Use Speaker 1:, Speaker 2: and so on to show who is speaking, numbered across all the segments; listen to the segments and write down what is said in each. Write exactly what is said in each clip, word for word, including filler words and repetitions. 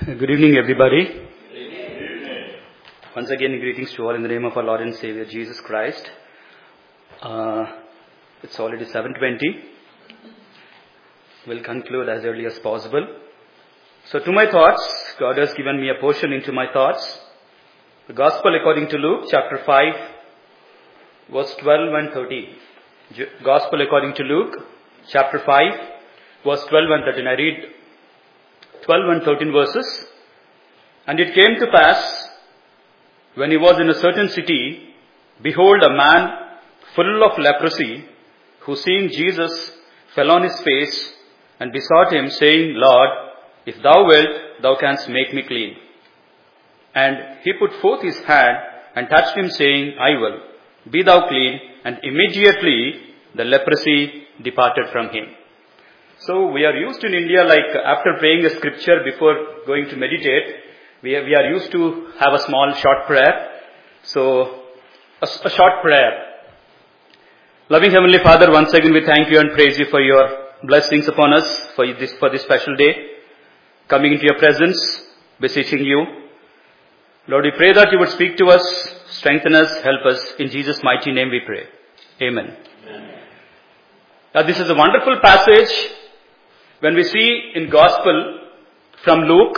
Speaker 1: Good evening, everybody. Good evening. Once again, greetings to all in the name of our Lord and Savior Jesus Christ. Uh, it's already seven twenty. We'll conclude as early as possible. So, to my thoughts, God has given me a portion into my thoughts. The Gospel according to Luke, chapter five, verse twelve and thirteen. Gospel according to Luke, chapter five, verse twelve and thirteen. I read twelve and thirteen verses. And it came to pass, when he was in a certain city, behold, a man full of leprosy, who seeing Jesus, fell on his face, and besought him, saying, Lord, if thou wilt, thou canst make me clean. And he put forth his hand, and touched him, saying, I will, be thou clean. And immediately the leprosy departed from him. So we are used in India, like after praying a scripture before going to meditate, we are, we are used to have a small short prayer. So a, a short prayer. Loving Heavenly Father, once again we thank you and praise you for your blessings upon us for this, for this special day. Coming into your presence, beseeching you. Lord, we pray that you would speak to us, strengthen us, help us. In Jesus' mighty name we pray. Amen. Amen. Now this is a wonderful passage. When we see in Gospel from Luke,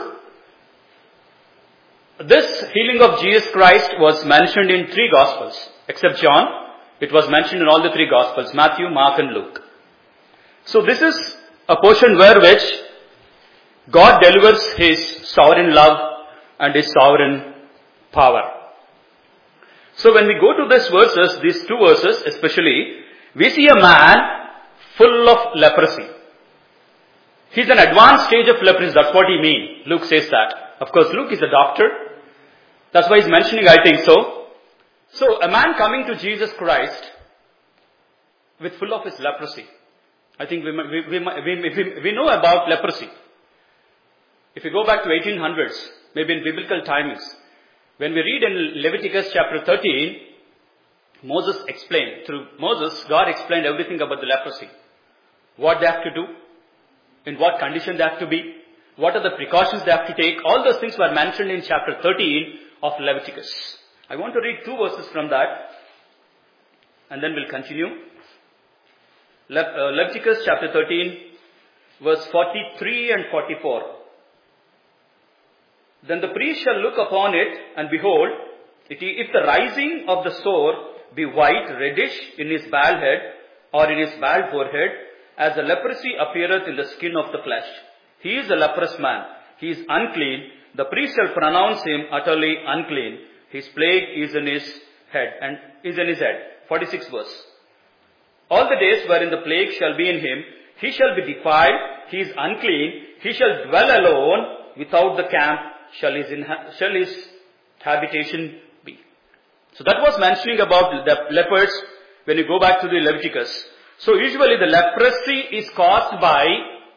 Speaker 1: this healing of Jesus Christ was mentioned in three Gospels. Except John, it was mentioned in all the three Gospels, Matthew, Mark and Luke. So this is a portion where which God delivers His sovereign love and His sovereign power. So when we go to these verses, these two verses especially, we see a man full of leprosy. He's an advanced stage of leprosy. That's what he means. Luke says that. Of course, Luke is a doctor. That's why he's mentioning, I think so. So, a man coming to Jesus Christ with full of his leprosy. I think we, we, we, we, we know about leprosy. If you go back to eighteen hundreds, maybe in biblical timings, when we read in Leviticus chapter thirteen, Moses explained, through Moses, God explained everything about the leprosy. What they have to do. In what condition they have to be, what are the precautions they have to take. All those things were mentioned in chapter thirteen of Leviticus. I want to read two verses from that and then we'll continue. Le- uh, Leviticus chapter thirteen, verse forty-three and forty-four. Then the priest shall look upon it, and behold, if the rising of the sore be white, reddish in his bald head or in his bald forehead, as the leprosy appeareth in the skin of the flesh. He is a leprous man. He is unclean. The priest shall pronounce him utterly unclean. His plague is in his head, and is in his head. forty-sixth verse. All the days wherein the plague shall be in him, he shall be defiled. He is unclean. He shall dwell alone. Without the camp shall his, inha- shall his habitation be. So that was mentioning about the lepers when you go back to the Leviticus. So usually the leprosy is caused by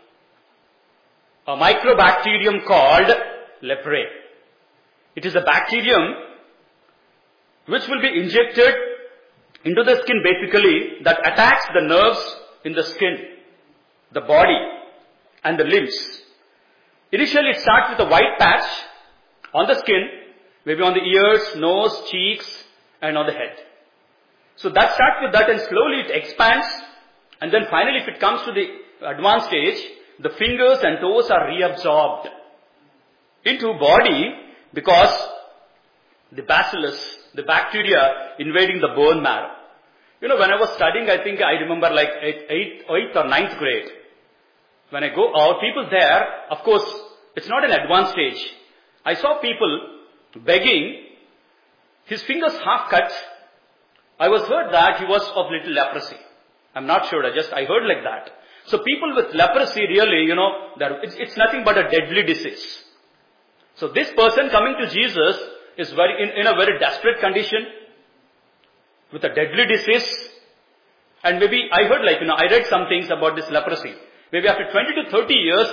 Speaker 1: a microbacterium called leprae. It is a bacterium which will be injected into the skin basically, that attacks the nerves in the skin, the body and the limbs. Initially it starts with a white patch on the skin, maybe on the ears, nose, cheeks and on the head. So that starts with that and slowly it expands. And then finally, if it comes to the advanced stage, the fingers and toes are reabsorbed into body because the bacillus, the bacteria invading the bone marrow. You know, when I was studying, I think I remember like eighth, eighth or ninth grade. When I go out, people there, of course, it's not an advanced stage. I saw people begging, his fingers half cut. I was heard that he was of little leprosy. I'm not sure, I just, I heard like that. So people with leprosy really, you know, it's, it's nothing but a deadly disease. So this person coming to Jesus is very, in, in a very desperate condition, with a deadly disease. And maybe, I heard like, you know, I read some things about this leprosy. Maybe after twenty to thirty years,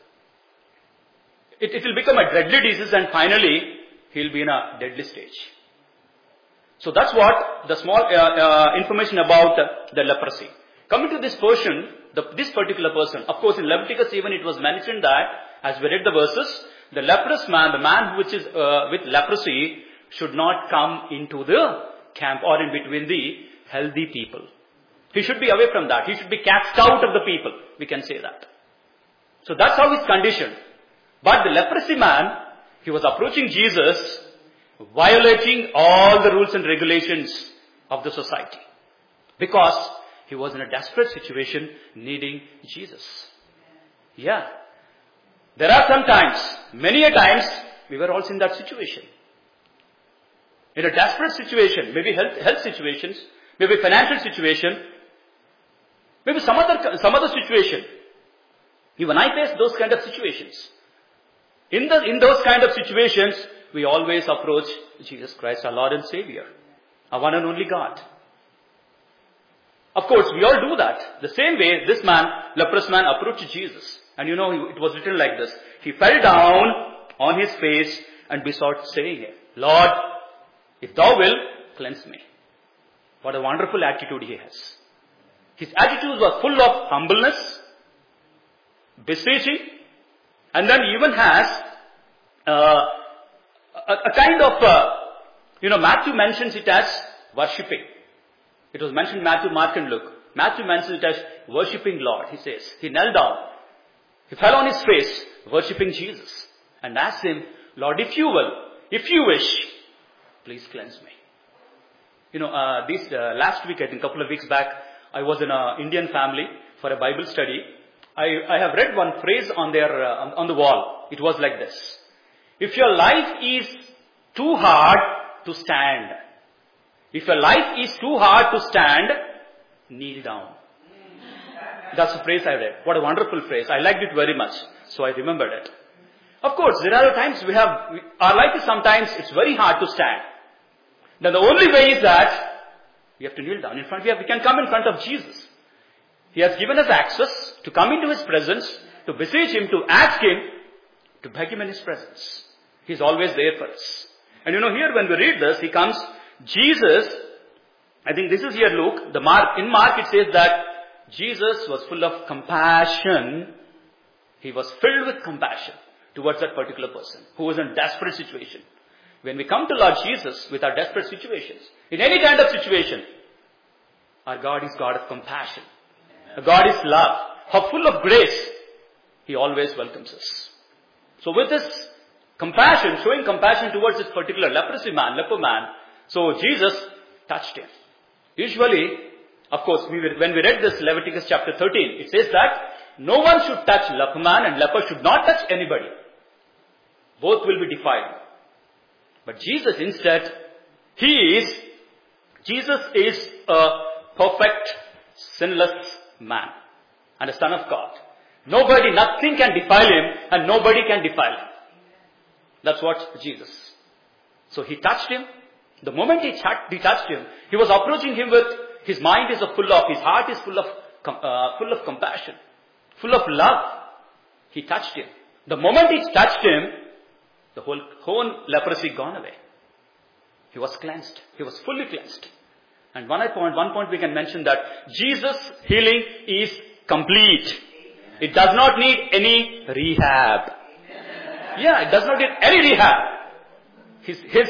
Speaker 1: it, it will become a deadly disease and finally, he'll be in a deadly stage. So that's what the small uh, uh, information about uh, the leprosy. Coming to this portion, the, this particular person, of course in Leviticus even it was mentioned that, as we read the verses, the leprous man, the man which is uh, with leprosy, should not come into the camp or in between the healthy people. He should be away from that. He should be cast out of the people. We can say that. So that's how he's conditioned. But the leprosy man, he was approaching Jesus, violating all the rules and regulations of the society. Because he was in a desperate situation, needing Jesus. Yeah. There are some times, many a times, we were also in that situation. In a desperate situation, maybe health, health situations, maybe financial situation, maybe some other, some other situation. Even I face those kind of situations. In the, in those kind of situations, we always approach Jesus Christ, our Lord and Savior, our one and only God. Of course, we all do that. The same way, this man, leprous man, approached Jesus. And you know, it was written like this. He fell down on his face and besought, saying, Lord, if thou wilt, cleanse me. What a wonderful attitude he has. His attitude was full of humbleness, beseeching, and then even has uh, a, a kind of, uh, you know, Matthew mentions it as worshipping. It was mentioned Matthew, Mark and Luke. Matthew mentions it as worshipping Lord, he says. He knelt down. He fell on his face, worshipping Jesus. And asked him, Lord, if you will, if you wish, please cleanse me. You know, uh, this uh, last week, I think a couple of weeks back, I was in an Indian family for a Bible study. I, I have read one phrase on their uh, on, on the wall. It was like this. If your life is too hard to stand, if your life is too hard to stand, kneel down. That's the phrase I read. What a wonderful phrase. I liked it very much. So I remembered it. Of course, there are times we have, we, our life is sometimes, it's very hard to stand. Then the only way is that we have to kneel down in front. We, have, we can come in front of Jesus. He has given us access to come into His presence, to beseech Him, to ask Him, to beg Him in His presence. He's always there for us. And you know, here when we read this, He comes, Jesus, I think this is here Luke, the Mark, in Mark it says that Jesus was full of compassion. He was filled with compassion towards that particular person who was in a desperate situation. When we come to Lord Jesus with our desperate situations, in any kind of situation, our God is God of compassion. Our God is love. How full of grace, He always welcomes us. So with this compassion, showing compassion towards this particular leprosy man, leper man, so Jesus touched him. Usually, of course, we, when we read this Leviticus chapter thirteen, it says that no one should touch leper man and leper should not touch anybody. Both will be defiled. But Jesus instead, He is, Jesus is a perfect, sinless man and a Son of God. Nobody, nothing can defile Him and nobody can defile Him. That's what Jesus. So He touched him. The moment he, ch- he touched him, He was approaching him with, his mind is full of, his heart is full of, uh, full of compassion, full of love. He touched him. The moment he touched him, the whole, whole leprosy gone away. He was cleansed. He was fully cleansed. And one point, one point we can mention that Jesus' healing is complete. It does not need any rehab. Yeah, it does not need any rehab. His, his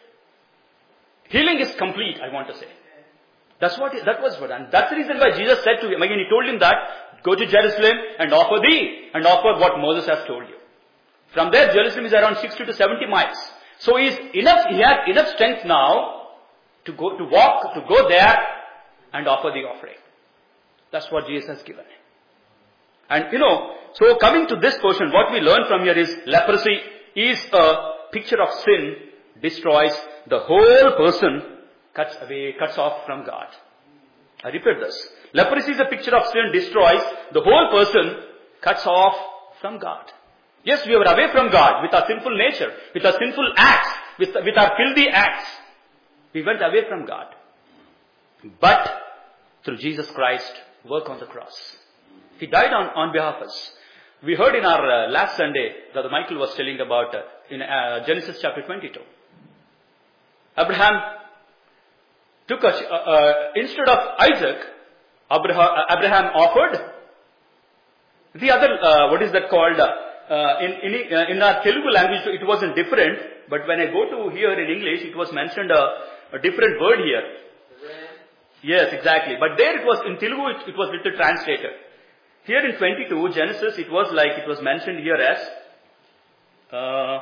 Speaker 1: healing is complete, I want to say. That's what, that was what, and that's the reason why Jesus said to him, again He told him that, go to Jerusalem and offer thee, and offer what Moses has told you. From there, Jerusalem is around sixty to seventy miles. So he is enough, he has enough strength now to go, to walk, to go there and offer the offering. That's what Jesus has given. And you know, so coming to this portion, what we learn from here is leprosy is a picture of sin, destroys the whole person, cuts away, cuts off from God. I repeat this. Leprosy is a picture of sin, destroys the whole person, cuts off from God. Yes, we were away from God with our sinful nature, with our sinful acts, with, with our filthy acts. We went away from God. But through Jesus Christ, work on the cross. He died on, on behalf of us. We heard in our uh, last Sunday, Brother Michael was telling about uh, in uh, Genesis chapter twenty-two. Abraham took a, uh, uh, instead of Isaac, Abraham, uh, Abraham offered the other, uh, what is that called, uh, uh, in, in, uh, in our Telugu language, it wasn't different. But when I go to here in English, it was mentioned a, a different word here. Yes, exactly. But there it was, in Telugu, it, it was little translated. Here in twenty-two, Genesis, it was like, it was mentioned here as, uh,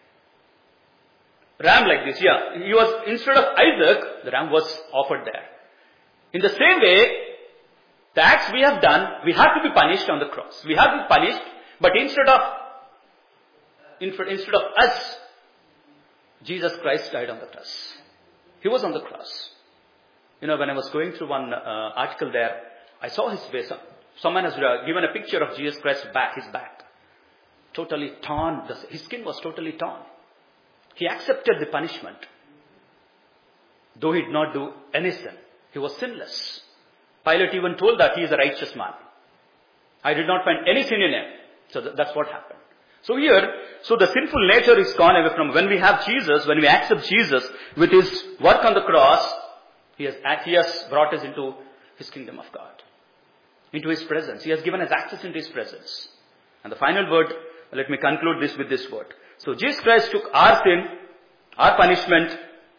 Speaker 1: ram like this, yeah. He was, instead of Isaac, the ram was offered there. In the same way, the acts we have done, we have to be punished on the cross. We have to be punished, but instead of, instead of us, Jesus Christ died on the cross. He was on the cross. You know, when I was going through one uh, article there, I saw his face. Someone has uh, given a picture of Jesus Christ's back, his back. Totally torn. His skin was totally torn. He accepted the punishment. Though he did not do any sin. He was sinless. Pilate even told that he is a righteous man. I did not find any sin in him. So th- that's what happened. So here, so the sinful nature is gone away from, when we have Jesus, when we accept Jesus with his work on the cross, he has, he has brought us into his kingdom of God. Into his presence. He has given us access into his presence. And the final word, let me conclude this with this word. So Jesus Christ took our sin, our punishment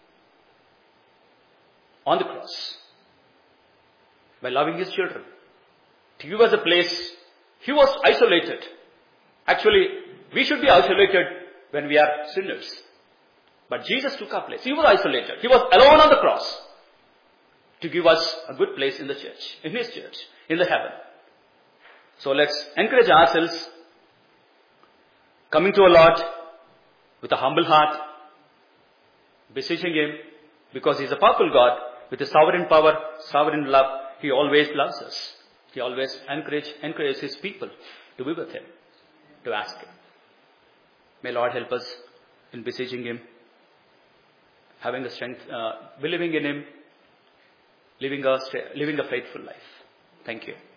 Speaker 1: on the cross. By loving his children. To give us a place, he was isolated. Actually, we should be isolated when we are sinners. But Jesus took our place. He was isolated. He was alone on the cross. To give us a good place in the church, in his church, in the heaven. So let's encourage ourselves, coming to our Lord with a humble heart, beseeching him, because he is a powerful God, with his sovereign power, sovereign love. He always loves us. He always encourage, encourages his people to be with him, to ask him. May Lord help us in beseeching him, having the strength, uh, believing in him, living a, living a faithful life. Thank you.